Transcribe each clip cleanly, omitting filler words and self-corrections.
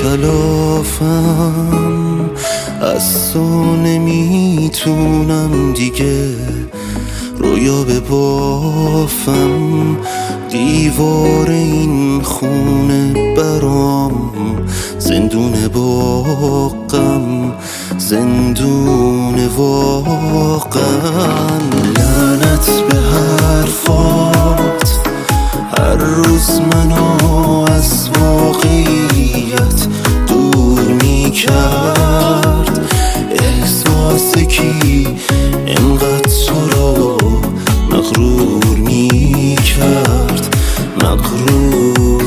کلافم، از تو نمیتونم دیگه رویا ببافم. دیوار این خونه برام زندون باقم، زندون واقعا. لعنت به حرفات، هر روز منو از واقعیت دور میکرد. احساس کی انقدر تو رو مغرور میکرد، مغرور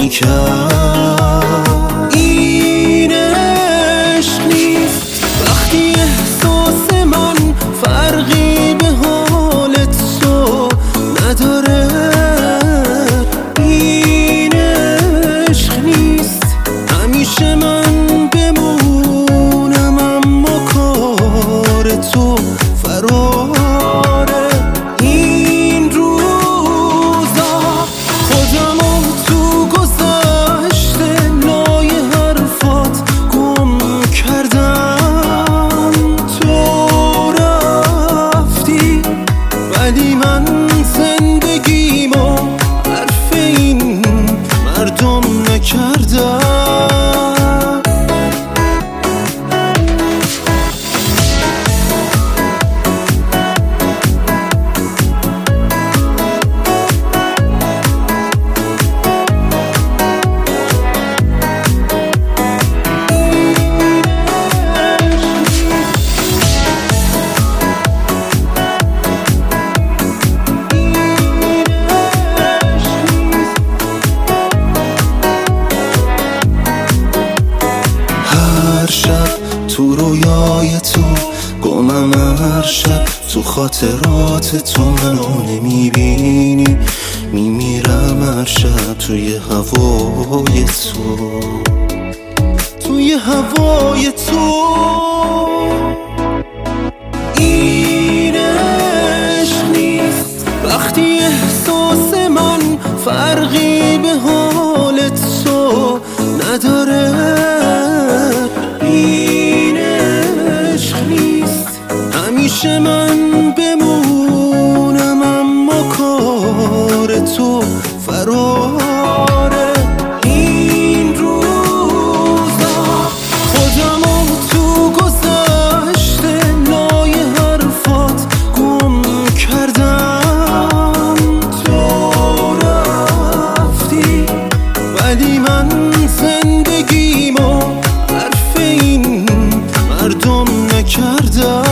میکرد. این عشق نیست وقتی احساس من فرقی به حال تو نداره. این عشق نیست همیشه من بمونم اما کار تو فراره. این روزا خودمو تو گذشته لای حرفات گم کردم. تو رفتی ولی من زندگیمو حرف این مردم نکردم. تو رویای تو گمم، هر شب تو خاطرات تو منو نمیبینی. میمیرم هر شب توی هوای تو، توی هوای تو. این عشق نیست وقتی احساس من فرقی به حال تو نداره. این عشق نیست همیشه من بمونم اما کار تو فراره. این روزا خودمو تو گذشته لای حرفات گم کردم. تو رفتی ولی من زندگیمو حرف این مردم نکردم.